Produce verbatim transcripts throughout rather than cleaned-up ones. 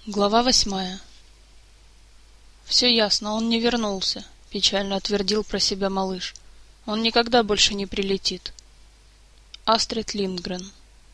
Глава восьмая. «Все ясно, он не вернулся», — печально отвердил про себя малыш. «Он никогда больше не прилетит». Астрид Линдгрен.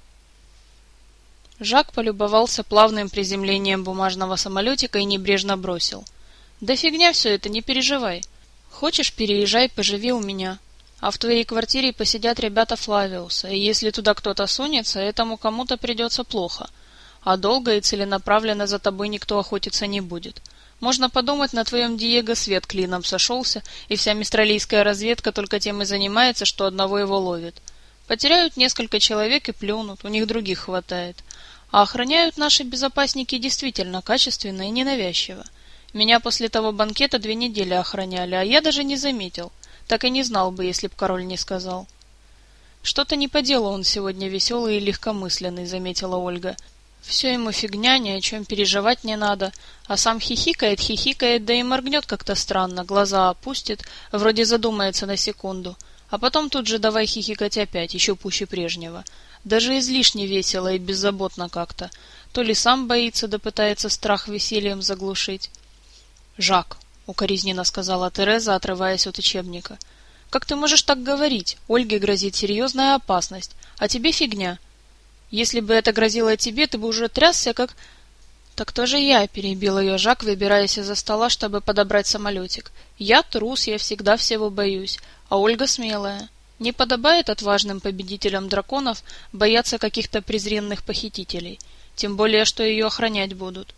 Жак полюбовался плавным приземлением бумажного самолетика и небрежно бросил: «Да фигня все это, не переживай. Хочешь, переезжай, поживи у меня. А в твоей квартире посидят ребята Флавиуса, и если туда кто-то сунется, этому кому-то придется плохо. А долго и целенаправленно за тобой никто охотиться не будет. Можно подумать, на твоем Диего свет клином сошелся, и вся мистралийская разведка только тем и занимается, что одного его ловит. Потеряют несколько человек и плюнут, у них других хватает. А охраняют наши безопасники действительно качественно и ненавязчиво. Меня после того банкета две недели охраняли, а я даже не заметил. Так и не знал бы, если б король не сказал». «Что-то не по делу он сегодня веселый и легкомысленный», — заметила Ольга. «Все ему фигня, ни о чем переживать не надо, а сам хихикает, хихикает, да и моргнет как-то странно, глаза опустит, вроде задумается на секунду, а потом тут же давай хихикать опять, еще пуще прежнего. Даже излишне весело и беззаботно как-то. То ли сам боится, да пытается страх весельем заглушить». «Жак», — укоризненно сказала Тереза, отрываясь от учебника, — «как ты можешь так говорить? Ольге грозит серьезная опасность, а тебе фигня. Если бы это грозило тебе, ты бы уже трясся, как...» «Так тоже я», — перебил ее Жак, выбираясь из-за стола, чтобы подобрать самолетик. «Я трус, я всегда всего боюсь, а Ольга смелая. Не подобает отважным победителям драконов бояться каких-то презренных похитителей, тем более, что ее охранять будут».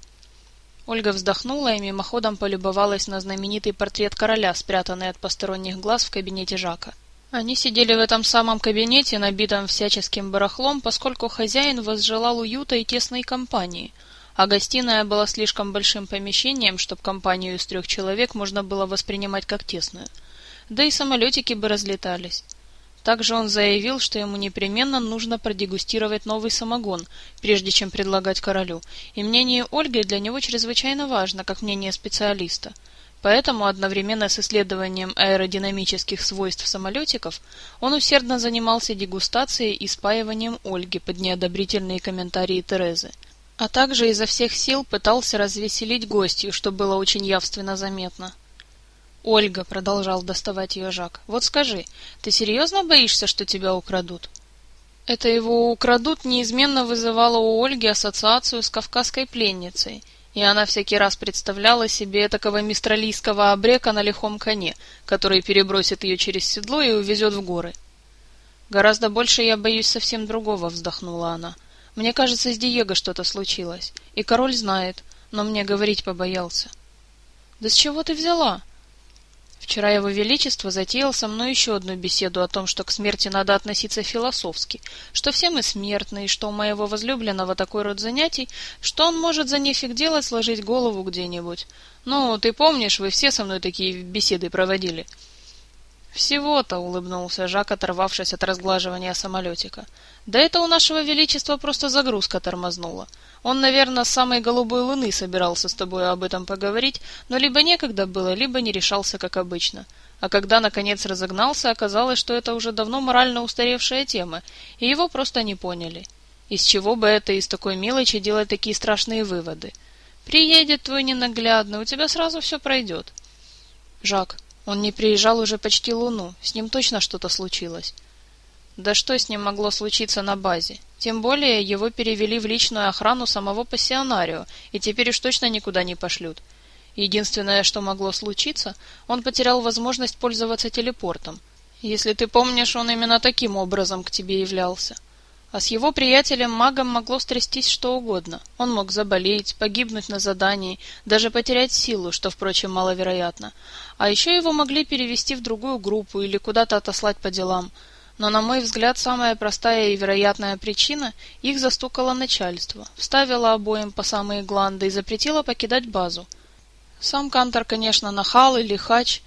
Ольга вздохнула и мимоходом полюбовалась на знаменитый портрет короля, спрятанный от посторонних глаз в кабинете Жака. Они сидели в этом самом кабинете, набитом всяческим барахлом, поскольку хозяин возжелал уюта и тесной компании, а гостиная была слишком большим помещением, чтобы компанию из трех человек можно было воспринимать как тесную. Да и самолетики бы разлетались. Также он заявил, что ему непременно нужно продегустировать новый самогон, прежде чем предлагать королю, и мнение Ольги для него чрезвычайно важно, как мнение специалиста. Поэтому одновременно с исследованием аэродинамических свойств самолетиков он усердно занимался дегустацией и спаиванием Ольги под неодобрительные комментарии Терезы, а также изо всех сил пытался развеселить гостью, что было очень явственно заметно. «Ольга», — продолжал доставать ее Жак, — «вот скажи, ты серьезно боишься, что тебя украдут?» Это его «украдут» неизменно вызывало у Ольги ассоциацию с кавказской пленницей, и она всякий раз представляла себе этакого мистралийского абрека на лихом коне, который перебросит ее через седло и увезет в горы. «Гораздо больше я боюсь совсем другого», — вздохнула она. «Мне кажется, с Диего что-то случилось, и король знает, но мне говорить побоялся». «Да с чего ты взяла?» «Вчера его величество затеял со мной еще одну беседу о том, что к смерти надо относиться философски, что все мы смертны, и что у моего возлюбленного такой род занятий, что он может за нефиг делать сложить голову где-нибудь. Ну, ты помнишь, вы все со мной такие беседы проводили?» «Всего-то», — улыбнулся Жак, оторвавшись от разглаживания самолетика. «Да это у нашего величества просто загрузка тормознула. Он, наверное, с самой голубой луны собирался с тобой об этом поговорить, но либо некогда было, либо не решался, как обычно. А когда, наконец, разогнался, оказалось, что это уже давно морально устаревшая тема, и его просто не поняли. Из чего бы это из такой мелочи делать такие страшные выводы? Приедет твой ненаглядный, у тебя сразу все пройдет». «Жак, он не приезжал уже почти луну, с ним точно что-то случилось». «Да что с ним могло случиться на базе? Тем более его перевели в личную охрану самого пассионарио, и теперь уж точно никуда не пошлют. Единственное, что могло случиться, он потерял возможность пользоваться телепортом. Если ты помнишь, он именно таким образом к тебе являлся. А с его приятелем-магом могло стрястись что угодно. Он мог заболеть, погибнуть на задании, даже потерять силу, что, впрочем, маловероятно. А еще его могли перевести в другую группу или куда-то отослать по делам. Но, на мой взгляд, самая простая и вероятная причина — их застукало начальство, вставило обоим по самые гланды и запретило покидать базу. Сам Кантор, конечно, нахал и лихач,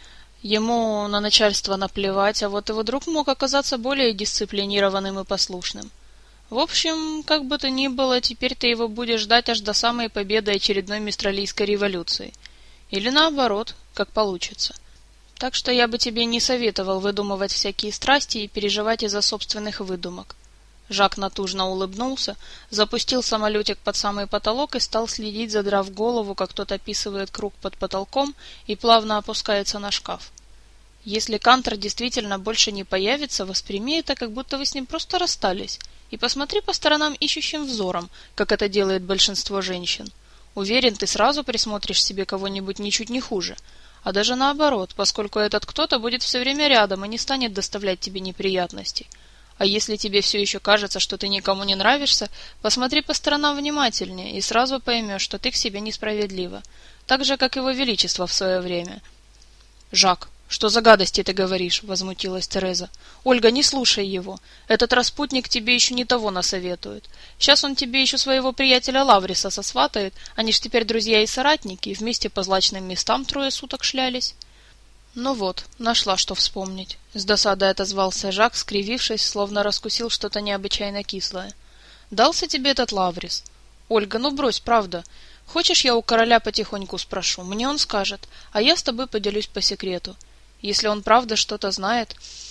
ему на начальство наплевать, а вот его друг мог оказаться более дисциплинированным и послушным. В общем, как бы то ни было, теперь ты его будешь ждать аж до самой победы очередной мистралийской революции. Или наоборот, как получится. Так что я бы тебе не советовал выдумывать всякие страсти и переживать из-за собственных выдумок. Жак натужно улыбнулся, запустил самолетик под самый потолок и стал следить, задрав голову, как тот описывает круг под потолком и плавно опускается на шкаф. Если Кантор действительно больше не появится, восприми это, как будто вы с ним просто расстались, и посмотри по сторонам ищущим взором, как это делает большинство женщин. Уверен, ты сразу присмотришь себе кого-нибудь ничуть не хуже, а даже наоборот, поскольку этот кто-то будет все время рядом и не станет доставлять тебе неприятностей. А если тебе все еще кажется, что ты никому не нравишься, посмотри по сторонам внимательнее и сразу поймешь, что ты к себе несправедлива, так же, как его величество в свое время. — Жак, что за гадости ты говоришь? — возмутилась Тереза. — Ольга, не слушай его. Этот распутник тебе еще не того насоветует. Сейчас он тебе еще своего приятеля Лавриса сосватает, они ж теперь друзья и соратники, и вместе по злачным местам трое суток шлялись. Ну вот, нашла что вспомнить. С досадой отозвался Жак, скривившись, словно раскусил что-то необычайно кислое. Дался тебе этот Лаврис? Ольга, ну брось, правда. Хочешь, я у короля потихоньку спрошу? Мне он скажет, а я с тобой поделюсь по секрету. Если он правда что-то знает...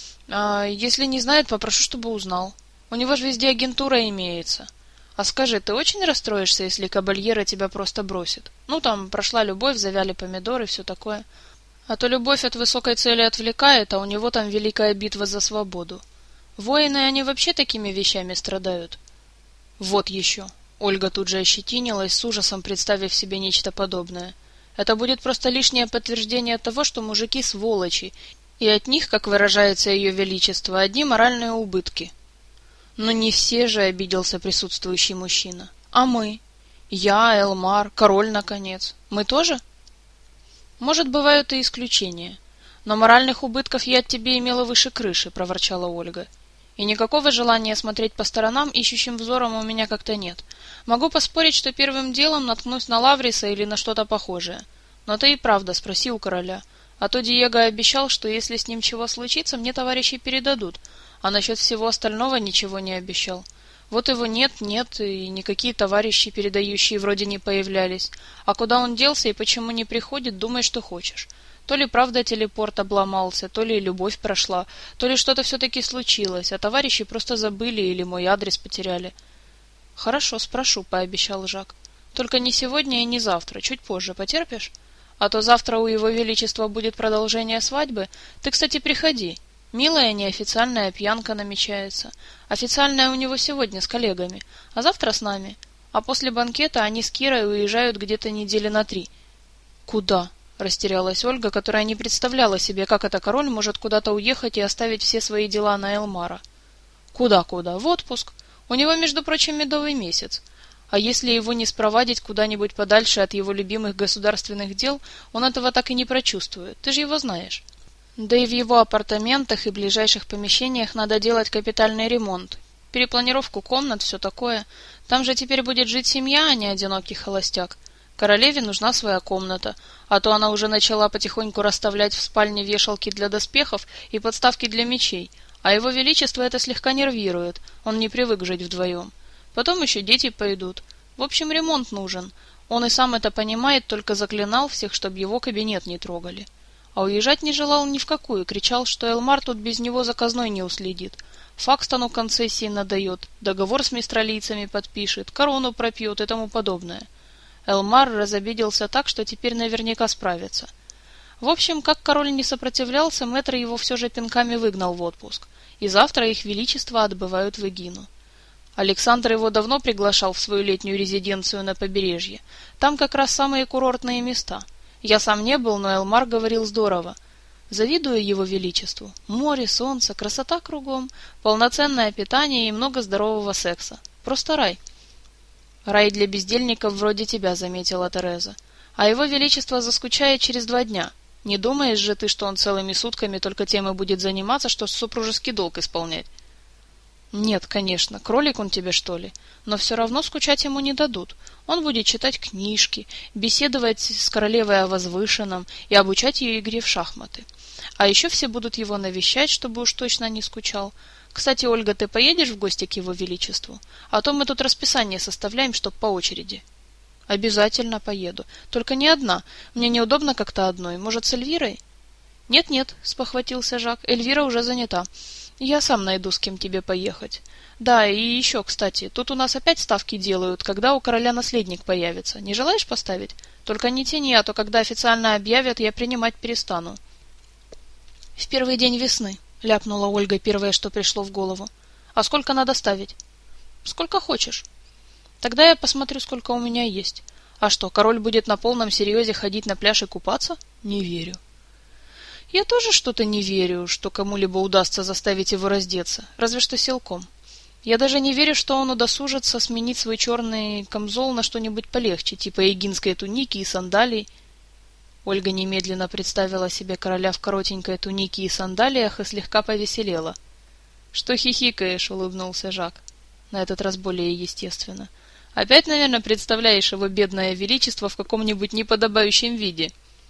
А если не знает, попрошу, чтобы узнал. У него же везде агентура имеется. А скажи, ты очень расстроишься, если кабальера тебя просто бросит? Ну, там, прошла любовь, завяли помидоры, все такое... А то любовь от высокой цели отвлекает, а у него там великая битва за свободу. Воины, они вообще такими вещами страдают. Вот еще. Ольга тут же ощетинилась, с ужасом представив себе нечто подобное. Это будет просто лишнее подтверждение того, что мужики сволочи, и от них, как выражается ее величество, одни моральные убытки. Но не все же, обиделся присутствующий мужчина. А мы? Я, Элмар, король, наконец. Мы тоже? Может, бывают и исключения. Но моральных убытков я от тебе имела выше крыши, проворчала Ольга. И никакого желания смотреть по сторонам ищущим взором у меня как-то нет. Могу поспорить, что первым делом наткнусь на Лавриса или на что-то похожее. Но ты и правда спроси у короля. А то Диего обещал, что если с ним чего случится, мне товарищи передадут, а насчет всего остального ничего не обещал. Вот его нет, нет, и никакие товарищи, передающие, вроде не появлялись. А куда он делся и почему не приходит, думай, что хочешь. То ли правда телепорт обломался, то ли любовь прошла, то ли что-то все-таки случилось, а товарищи просто забыли или мой адрес потеряли. — Хорошо, спрошу, — пообещал Жак. — Только не сегодня и не завтра, чуть позже, потерпишь? А то завтра у его величества будет продолжение свадьбы. Ты, кстати, приходи. Милая неофициальная пьянка намечается. Официальная у него сегодня с коллегами, а завтра с нами. А после банкета они с Кирой уезжают где-то недели на три. — Куда? — растерялась Ольга, которая не представляла себе, как это король может куда-то уехать и оставить все свои дела на Элмара. — Куда-куда? В отпуск. У него, между прочим, медовый месяц. А если его не спровадить куда-нибудь подальше от его любимых государственных дел, он этого так и не прочувствует. Ты же его знаешь. Да и в его апартаментах и ближайших помещениях надо делать капитальный ремонт, перепланировку комнат, все такое. Там же теперь будет жить семья, а не одинокий холостяк. Королеве нужна своя комната, а то она уже начала потихоньку расставлять в спальне вешалки для доспехов и подставки для мечей, а его величество это слегка нервирует, он не привык жить вдвоем. Потом еще дети пойдут. В общем, ремонт нужен. Он и сам это понимает, только заклинал всех, чтобы его кабинет не трогали. А уезжать не желал ни в какую, кричал, что Элмар тут без него заказной не уследит. Факстону концессии надает, договор с мистралийцами подпишет, корону пропьет и тому подобное. Элмар разобиделся так, что теперь наверняка справится. В общем, как король не сопротивлялся, мэтр его все же пинками выгнал в отпуск, и завтра их величество отбывают в Эгину. Александр его давно приглашал в свою летнюю резиденцию на побережье. Там как раз самые курортные места. Я сам не был, но Элмар говорил здорово. Завидую его величеству. Море, солнце, красота кругом, полноценное питание и много здорового секса. Просто рай. Рай для бездельников вроде тебя, заметила Тереза. А его величество заскучает через два дня. Не думаешь же ты, что он целыми сутками только тем и будет заниматься, что супружеский долг исполнять? Нет, конечно, кролик он тебе, что ли, но все равно скучать ему не дадут. Он будет читать книжки, беседовать с королевой о возвышенном и обучать ее игре в шахматы. А еще все будут его навещать, чтобы уж точно не скучал. Кстати, Ольга, ты поедешь в гости к его величеству? А то мы тут расписание составляем, чтоб по очереди. Обязательно поеду. Только не одна. Мне неудобно как-то одной. Может, с Эльвирой? Нет-нет, спохватился Жак. Эльвира уже занята. Я сам найду, с кем тебе поехать. Да, и еще, кстати, тут у нас опять ставки делают, когда у короля наследник появится. Не желаешь поставить? Только не тяни, а то когда официально объявят, я принимать перестану. В первый день весны, ляпнула Ольга первое, что пришло в голову. А сколько надо ставить? Сколько хочешь. Тогда я посмотрю, сколько у меня есть. А что, король будет на полном серьезе ходить на пляж и купаться? Не верю. Я тоже что-то не верю, что кому-либо удастся заставить его раздеться, разве что силком. Я даже не верю, что он удосужится сменить свой черный камзол на что-нибудь полегче, типа эгинской туники и сандалий. Ольга немедленно представила себе короля в коротенькой тунике и сандалиях и слегка повеселела. — Что хихикаешь? — улыбнулся Жак. На этот раз более естественно. — Опять, наверное, представляешь его бедное величество в каком-нибудь неподобающем виде.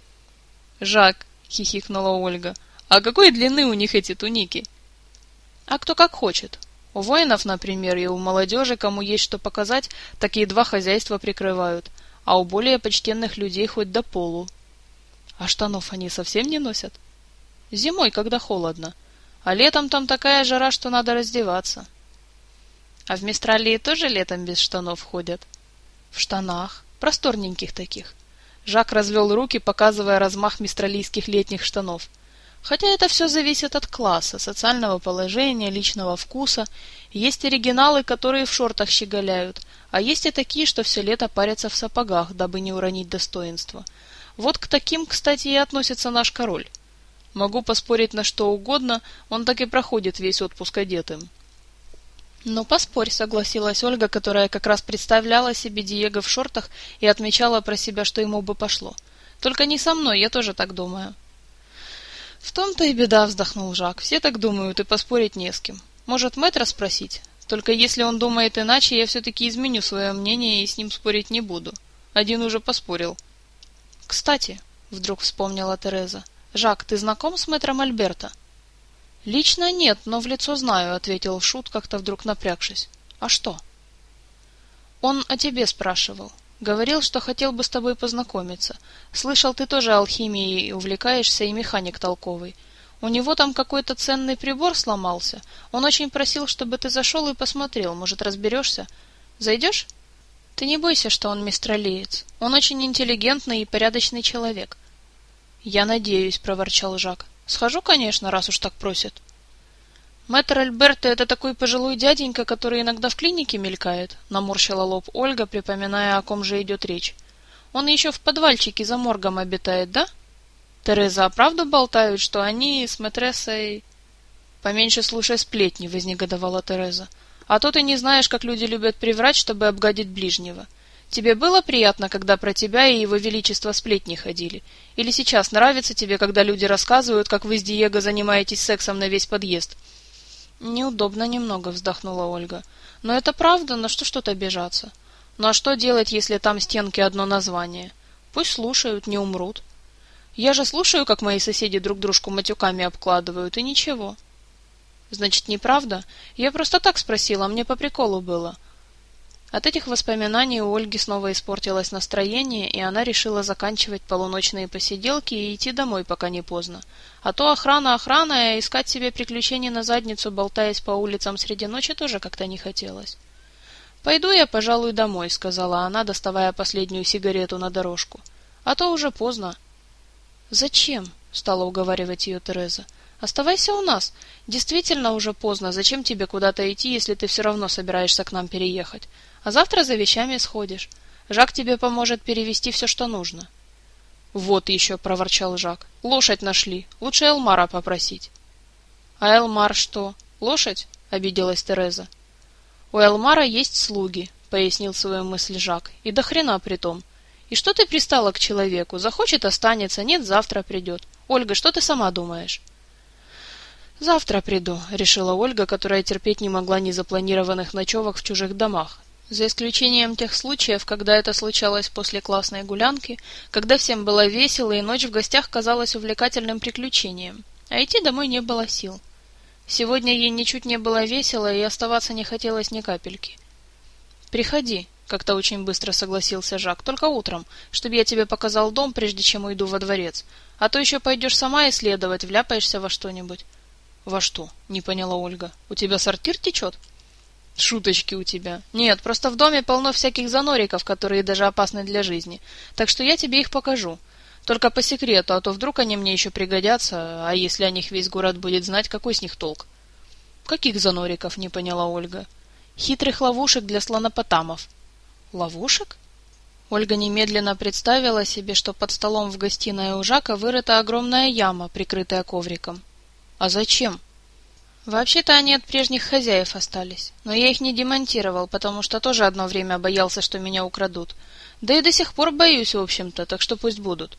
— Жак, — хихикнула Ольга, — а какой длины у них эти туники? — А кто как хочет. У воинов, например, и у молодежи, кому есть что показать, такие два хозяйства прикрывают, а у более почтенных людей хоть до полу. А штанов они совсем не носят? Зимой, когда холодно, а летом там такая жара, что надо раздеваться. А в Мистралии тоже летом без штанов ходят? В штанах, просторненьких таких. Жак развел руки, показывая размах мистралийских летних штанов. Хотя это все зависит от класса, социального положения, личного вкуса. Есть оригиналы, которые в шортах щеголяют, а есть и такие, что все лето парятся в сапогах, дабы не уронить достоинство. Вот к таким, кстати, и относится наш король. Могу поспорить на что угодно, он так и проходит весь отпуск одетым. «Ну, поспорь», — согласилась Ольга, которая как раз представляла себе Диего в шортах и отмечала про себя, что ему бы пошло. «Только не со мной, я тоже так думаю». «В том-то и беда», — вздохнул Жак. «Все так думают, и поспорить не с кем. Может, мэтра спросить? Только если он думает иначе, я все-таки изменю свое мнение и с ним спорить не буду. Один уже поспорил». «Кстати», — вдруг вспомнила Тереза, — «Жак, ты знаком с мэтром Альберто?» «Лично нет, но в лицо знаю», — ответил Шут, как-то вдруг напрягшись. «А что?» «Он о тебе спрашивал. Говорил, что хотел бы с тобой познакомиться. Слышал, ты тоже алхимией увлекаешься и механик толковый. У него там какой-то ценный прибор сломался. Он очень просил, чтобы ты зашел и посмотрел. Может, разберешься? Зайдешь? Ты не бойся, что он мистралиец. Он очень интеллигентный и порядочный человек». «Я надеюсь», — проворчал Жак. «Схожу, конечно, раз уж так просит». «Мэтр Альберто — это такой пожилой дяденька, который иногда в клинике мелькает», — наморщила лоб Ольга, припоминая, о ком же идет речь. «Он еще в подвальчике за моргом обитает, да? Тереза, а правду болтают, что они с мэтрессой...» «Поменьше слушай сплетни», — вознегодовала Тереза. «А то ты не знаешь, как люди любят приврать, чтобы обгадить ближнего. Тебе было приятно, когда про тебя и его величество сплетни ходили? Или сейчас нравится тебе, когда люди рассказывают, как вы с Диего занимаетесь сексом на весь подъезд?» «Неудобно немного», — вздохнула Ольга. «Но это правда, на что ж тут обижаться? Ну а что делать, если там стенки одно название? Пусть слушают, не умрут. Я же слушаю, как мои соседи друг дружку матюками обкладывают, и ничего». «Значит, неправда? Я просто так спросила, мне по приколу было». От этих воспоминаний у Ольги снова испортилось настроение, и она решила заканчивать полуночные посиделки и идти домой, пока не поздно. А то охрана охрана, а искать себе приключений на задницу, болтаясь по улицам среди ночи, тоже как-то не хотелось. «Пойду я, пожалуй, домой», — сказала она, доставая последнюю сигарету на дорожку. «А то уже поздно». «Зачем?» — стала уговаривать ее Тереза. «Оставайся у нас. Действительно уже поздно. Зачем тебе куда-то идти, если ты все равно собираешься к нам переехать? А завтра за вещами сходишь. Жак тебе поможет перевезти все, что нужно». «Вот еще», — проворчал Жак. «Лошадь нашли. Лучше Элмара попросить». «А Элмар что? Лошадь?» — обиделась Тереза. «У Элмара есть слуги», — пояснил свою мысль Жак. «И до хрена притом. И что ты пристала к человеку? Захочет — останется, нет — завтра придет. Ольга, что ты сама думаешь?» «Завтра приду», — решила Ольга, которая терпеть не могла незапланированных ночевок в чужих домах. За исключением тех случаев, когда это случалось после классной гулянки, когда всем было весело и ночь в гостях казалась увлекательным приключением, а идти домой не было сил. Сегодня ей ничуть не было весело, и оставаться не хотелось ни капельки. «Приходи», — как-то очень быстро согласился Жак, — «только утром, чтобы я тебе показал дом, прежде чем уйду во дворец, а то еще пойдешь сама исследовать, вляпаешься во что-нибудь». Во что? Не поняла Ольга. У тебя сортир течет? Шуточки у тебя. Нет, просто в доме полно всяких занориков, которые даже опасны для жизни. Так что я тебе их покажу. Только по секрету, а то вдруг они мне еще пригодятся, а если о них весь город будет знать, какой с них толк? Каких занориков, не поняла Ольга. Хитрых ловушек для слонопотамов. Ловушек? Ольга немедленно представила себе, что под столом в гостиной у Жака вырыта огромная яма, прикрытая ковриком. А зачем? Вообще-то они от прежних хозяев остались, но я их не демонтировал, потому что тоже одно время боялся, что меня украдут. Да и до сих пор боюсь, в общем-то, так что пусть будут.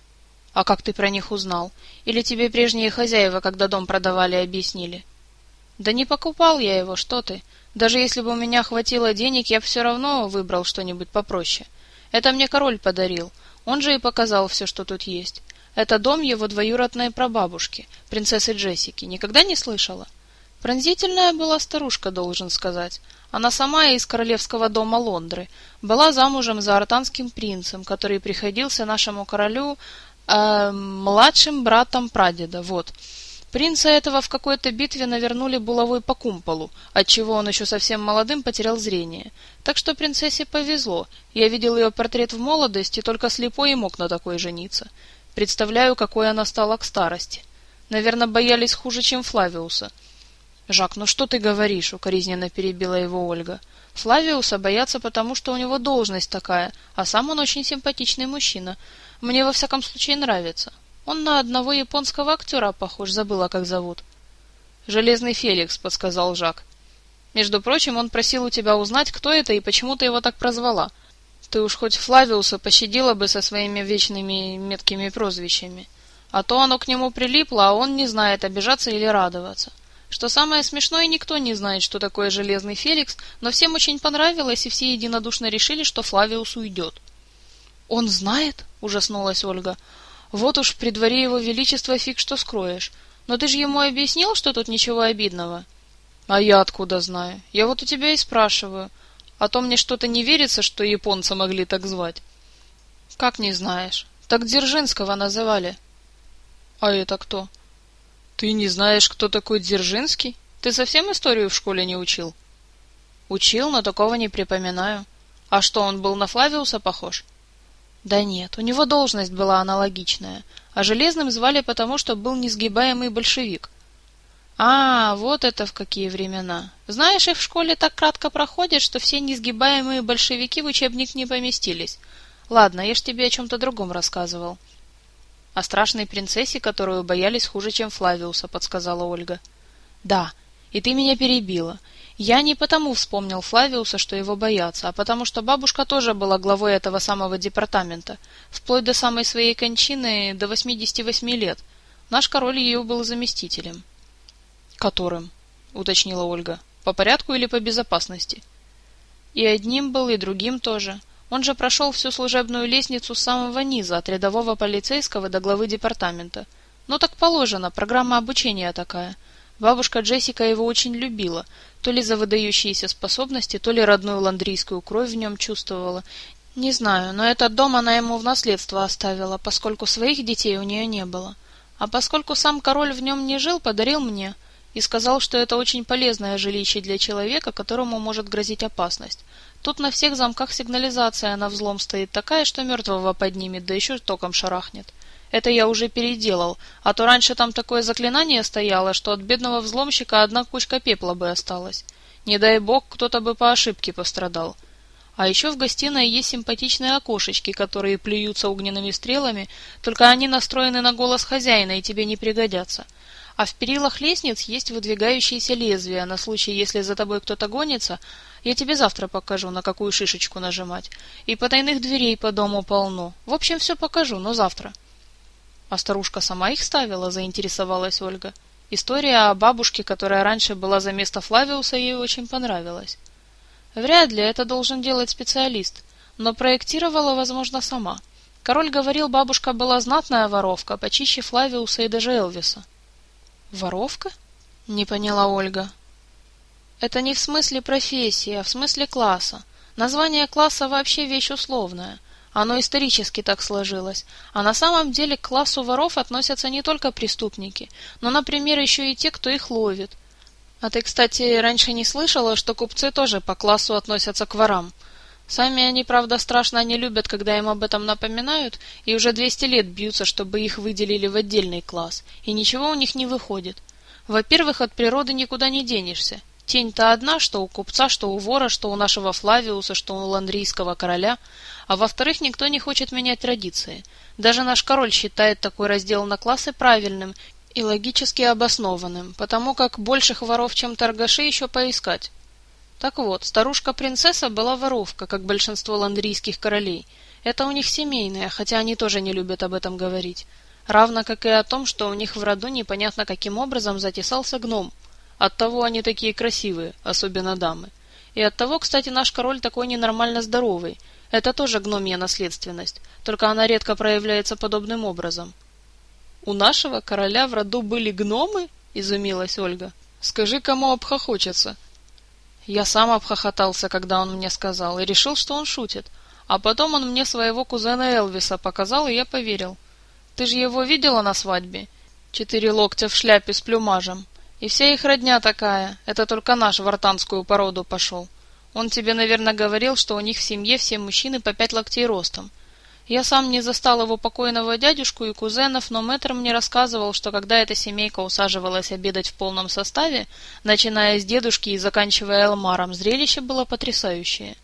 А как ты про них узнал? Или тебе прежние хозяева, когда дом продавали, объяснили? Да не покупал я его, что ты. Даже если бы у меня хватило денег, я бы все равно выбрал что-нибудь попроще. Это мне король подарил, он же и показал все, что тут есть. Это дом его двоюродной прабабушки, принцессы Джессики. Никогда не слышала? Пронзительная была старушка, должен сказать. Она сама из королевского дома Лондры. Была замужем за артанским принцем, который приходился нашему королю э, младшим братом прадеда. Вот. Принца этого в какой-то битве навернули булавой по кумполу, отчего он еще совсем молодым потерял зрение. Так что принцессе повезло. Я видел ее портрет в молодости, только слепой и мог на такой жениться. Представляю, какой она стала к старости. Наверное, боялись хуже, чем Флавиуса. — Жак, ну что ты говоришь? — укоризненно перебила его Ольга. — Флавиуса боятся, потому что у него должность такая, а сам он очень симпатичный мужчина. Мне во всяком случае нравится. Он на одного японского актера похож, забыла, как зовут. — Железный Феликс, — подсказал Жак. — Между прочим, он просил у тебя узнать, кто это и почему ты его так прозвала. Ты уж хоть Флавиуса пощадила бы со своими вечными меткими прозвищами. А то оно к нему прилипло, а он не знает, обижаться или радоваться. Что самое смешное, никто не знает, что такое Железный Феликс, но всем очень понравилось, и все единодушно решили, что Флавиус уйдет. — Он знает? — ужаснулась Ольга. — Вот уж при дворе его величества фиг что скроешь. Но ты же ему объяснил, что тут ничего обидного? — А я откуда знаю? Я вот у тебя и спрашиваю. А то мне что-то не верится, что японца могли так звать. — Как не знаешь? Так Дзержинского называли. — А это кто? — Ты не знаешь, кто такой Дзержинский? Ты совсем историю в школе не учил? — Учил, но такого не припоминаю. А что, он был на Флавиуса похож? — Да нет, у него должность была аналогичная, а Железным звали потому, что был несгибаемый большевик. — А, вот это в какие времена. Знаешь, их в школе так кратко проходят, что все несгибаемые большевики в учебник не поместились. Ладно, я ж тебе о чем-то другом рассказывал. — О страшной принцессе, которую боялись хуже, чем Флавиуса, — подсказала Ольга. — Да, и ты меня перебила. Я не потому вспомнил Флавиуса, что его боятся, а потому что бабушка тоже была главой этого самого департамента, вплоть до самой своей кончины, до восьмидесяти восьми лет. Наш король ее был заместителем. — Которым? — уточнила Ольга. — По порядку или по безопасности? — И одним был, и другим тоже. Он же прошел всю служебную лестницу с самого низа, от рядового полицейского до главы департамента. Ну так положено, программа обучения такая. Бабушка Джессика его очень любила, то ли за выдающиеся способности, то ли родную ландрийскую кровь в нем чувствовала. Не знаю, но этот дом она ему в наследство оставила, поскольку своих детей у нее не было. А поскольку сам король в нем не жил, подарил мне и сказал, что это очень полезное жилище для человека, которому может грозить опасность. Тут на всех замках сигнализация на взлом стоит такая, что мертвого поднимет, да еще током шарахнет. Это я уже переделал, а то раньше там такое заклинание стояло, что от бедного взломщика одна кучка пепла бы осталась. Не дай бог, кто-то бы по ошибке пострадал. А еще в гостиной есть симпатичные окошечки, которые плюются огненными стрелами, только они настроены на голос хозяина и тебе не пригодятся. А в перилах лестниц есть выдвигающиеся лезвия на случай, если за тобой кто-то гонится. Я тебе завтра покажу, на какую шишечку нажимать. И потайных дверей по дому полно. В общем, все покажу, но завтра. — А старушка сама их ставила? — заинтересовалась Ольга. История о бабушке, которая раньше была за место Флавиуса, ей очень понравилась. Вряд ли, это должен делать специалист, но проектировала, возможно, сама. Король говорил, бабушка была знатная воровка, почище Флавиуса и даже Элвиса. — Воровка? — не поняла Ольга. — Это не в смысле профессии, а в смысле класса. Название класса вообще вещь условная. Оно исторически так сложилось. А на самом деле к классу воров относятся не только преступники, но, например, еще и те, кто их ловит. А ты, кстати, раньше не слышала, что купцы тоже по классу относятся к ворам? Сами они, правда, страшно не любят, когда им об этом напоминают, и уже двести лет бьются, чтобы их выделили в отдельный класс, и ничего у них не выходит. Во-первых, от природы никуда не денешься. Тень-то одна, что у купца, что у вора, что у нашего Флавиуса, что у ландрийского короля. А во-вторых, никто не хочет менять традиции. Даже наш король считает такой раздел на классы правильным и логически обоснованным, потому как больших воров, чем торгаши, еще поискать. Так вот, старушка-принцесса была воровка, как большинство ландрийских королей. Это у них семейное, хотя они тоже не любят об этом говорить. Равно как и о том, что у них в роду непонятно каким образом затесался гном. Оттого они такие красивые, особенно дамы. И оттого, кстати, наш король такой ненормально здоровый. Это тоже гномья наследственность, только она редко проявляется подобным образом. — У нашего короля в роду были гномы? — изумилась Ольга. — Скажи, кому обхохочется. Я сам обхохотался, когда он мне сказал, и решил, что он шутит. А потом он мне своего кузена Элвиса показал, и я поверил. Ты же его видела на свадьбе? Четыре локтя в шляпе с плюмажем. И вся их родня такая, это только наш в артанскую породу пошел. Он тебе, наверное, говорил, что у них в семье все мужчины по пять локтей ростом. Я сам не застал его покойного дядюшку и кузенов, но мэтр мне рассказывал, что когда эта семейка усаживалась обедать в полном составе, начиная с дедушки и заканчивая Элмаром, зрелище было потрясающее.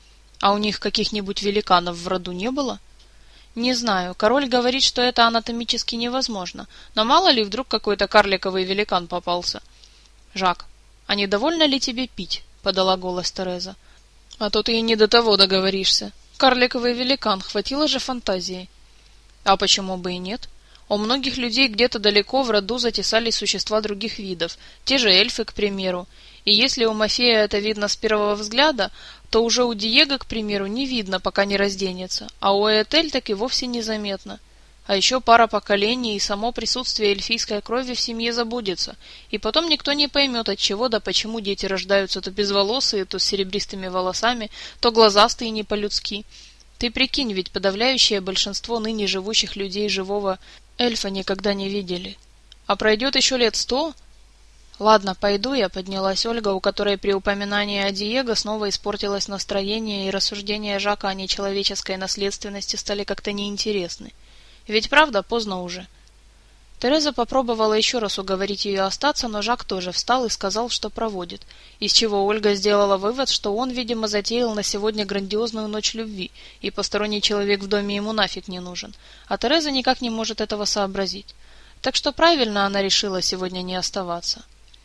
А у них каких-нибудь великанов в роду не было? Не знаю, король говорит, что это анатомически невозможно, но мало ли вдруг какой-то карликовый великан попался. Жак, а не довольно ли тебе пить? — подала голос Тереза. — А то ты и не до того договоришься. Карликовый великан, хватило же фантазии. А почему бы и нет? У многих людей где-то далеко в роду затесались существа других видов, те же эльфы, к примеру. И если у Мафея это видно с первого взгляда, то уже у Диего, к примеру, не видно, пока не разденется, а у Этель так и вовсе незаметно. А еще пара поколений, и само присутствие эльфийской крови в семье забудется, и потом никто не поймет, от чего да почему дети рождаются то безволосые, то с серебристыми волосами, то глазастые не по-людски. Ты прикинь, ведь подавляющее большинство ныне живущих людей живого эльфа никогда не видели. А пройдет еще лет сто... Ладно, пойду я, поднялась Ольга, у которой при упоминании о Диего снова испортилось настроение, и рассуждения Жака о нечеловеческой наследственности стали как-то неинтересны. Ведь правда, поздно уже. Тереза попробовала еще раз уговорить ее остаться, но Жак тоже встал и сказал, что проводит, из чего Ольга сделала вывод, что он, видимо, затеял на сегодня грандиозную ночь любви, и посторонний человек в доме ему нафиг не нужен, а Тереза никак не может этого сообразить. Так что правильно она решила сегодня не оставаться.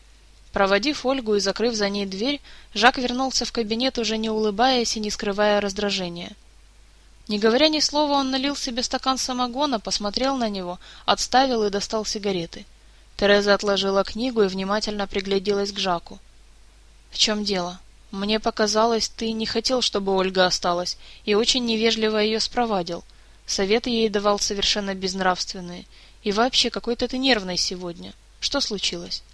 Проводив Ольгу и закрыв за ней дверь, Жак вернулся в кабинет, уже не улыбаясь и не скрывая раздражения. Не говоря ни слова, он налил себе стакан самогона, посмотрел на него, отставил и достал сигареты. Тереза отложила книгу и внимательно пригляделась к Жаку. — В чем дело? Мне показалось, ты не хотел, чтобы Ольга осталась, и очень невежливо ее спровадил. Советы ей давал совершенно безнравственные. И вообще, какой-то ты нервный сегодня. Что случилось?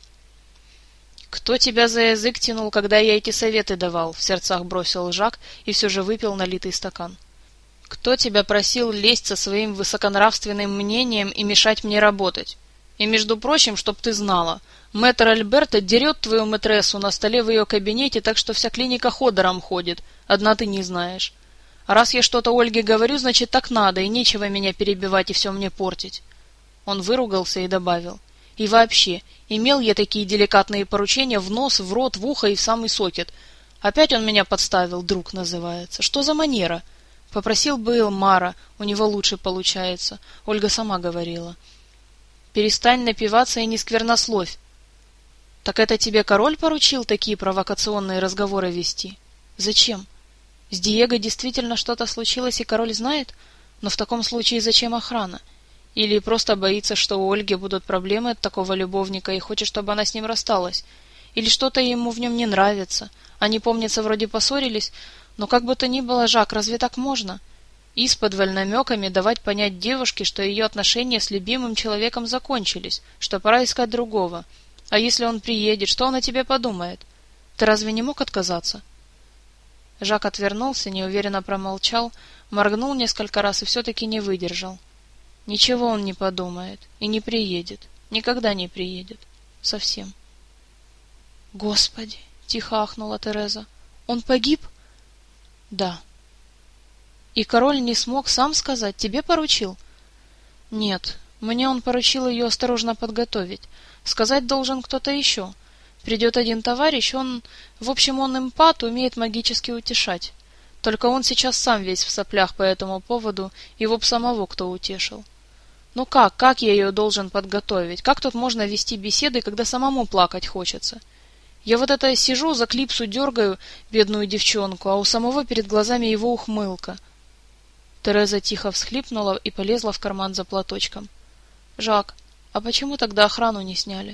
— Кто тебя за язык тянул, когда я эти советы давал? — в сердцах бросил Жак и все же выпил налитый стакан. — Кто тебя просил лезть со своим высоконравственным мнением и мешать мне работать? И, между прочим, чтоб ты знала, мэтр Альберто дерет твою мэтрессу на столе в ее кабинете, так что вся клиника ходором ходит, одна ты не знаешь. А раз я что-то Ольге говорю, значит так надо, и нечего меня перебивать и все мне портить. Он выругался и добавил. И вообще, имел я такие деликатные поручения в нос, в рот, в ухо и в самый сокет. Опять он меня подставил, друг называется. Что за манера? Попросил бы Элмара, у него лучше получается. Ольга сама говорила. Перестань напиваться и не сквернословь. Так это тебе король поручил такие провокационные разговоры вести? Зачем? С Диего действительно что-то случилось, и король знает? Но в таком случае зачем охрана? Или просто боится, что у Ольги будут проблемы от такого любовника и хочет, чтобы она с ним рассталась? Или что-то ему в нем не нравится? Они, помнится, вроде поссорились, но как бы то ни было, Жак, разве так можно? Исподволь намеками давать понять девушке, что ее отношения с любимым человеком закончились, что пора искать другого. А если он приедет, что он о тебе подумает? Ты разве не мог отказаться? Жак отвернулся, неуверенно промолчал, моргнул несколько раз и все-таки не выдержал. Ничего он не подумает и не приедет, никогда не приедет, совсем. «Господи!» — тихо ахнула Тереза. «Он погиб?» «Да». «И король не смог сам сказать, тебе поручил?» «Нет, мне он поручил ее осторожно подготовить. Сказать должен кто-то еще. Придет один товарищ, он... В общем, он эмпат, умеет магически утешать. Только он сейчас сам весь в соплях по этому поводу, его б самого кто утешил. Ну как, как я ее должен подготовить? Как тут можно вести беседы, когда самому плакать хочется? Я вот это сижу, за клипсу дергаю бедную девчонку, а у самого перед глазами его ухмылка». Тереза тихо всхлипнула и полезла в карман за платочком. «Жак, а почему тогда охрану не сняли?»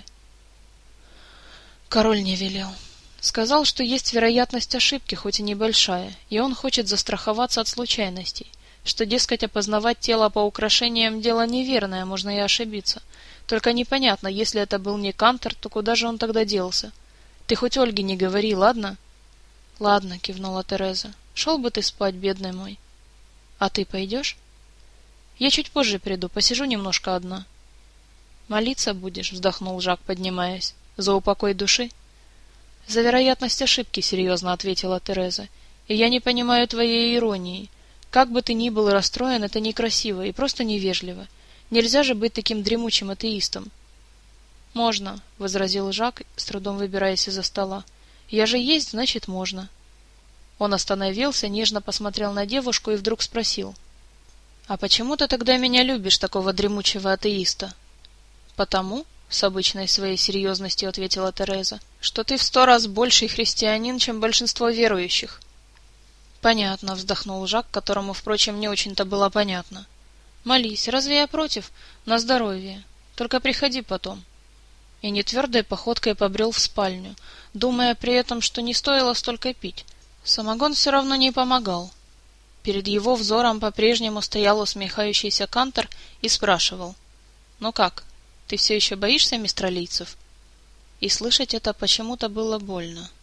«Король не велел. Сказал, что есть вероятность ошибки, хоть и небольшая, и он хочет застраховаться от случайностей, что, дескать, опознавать тело по украшениям дело неверное, можно и ошибиться. Только непонятно, если это был не Кантор, то куда же он тогда делся? Ты хоть Ольге не говори, ладно?» «Ладно», — кивнула Тереза. «Шел бы ты спать, бедный мой». «А ты пойдешь?» «Я чуть позже приду, посижу немножко одна». «Молиться будешь?» — вздохнул Жак, поднимаясь. «За упокой души?» «За вероятность ошибки», — серьезно ответила Тереза. «И я не понимаю твоей иронии. Как бы ты ни был расстроен, это некрасиво и просто невежливо. Нельзя же быть таким дремучим атеистом». «Можно», — возразил Жак, с трудом выбираясь из-за стола. «Я же есть, значит, можно». Он остановился, нежно посмотрел на девушку и вдруг спросил. «А почему ты тогда меня любишь, такого дремучего атеиста?» «Потому», — с обычной своей серьезностью ответила Тереза, «что ты в сто раз больший христианин, чем большинство верующих». «Понятно», — вздохнул Жак, которому, впрочем, не очень-то было понятно. «Молись, разве я против? На здоровье. Только приходи потом». И нетвердой походкой побрел в спальню, думая при этом, что не стоило столько пить. Самогон все равно не помогал. Перед его взором по-прежнему стоял усмехающийся Кантор и спрашивал: «Ну как, ты все еще боишься мистралийцев?» И слышать это почему-то было больно.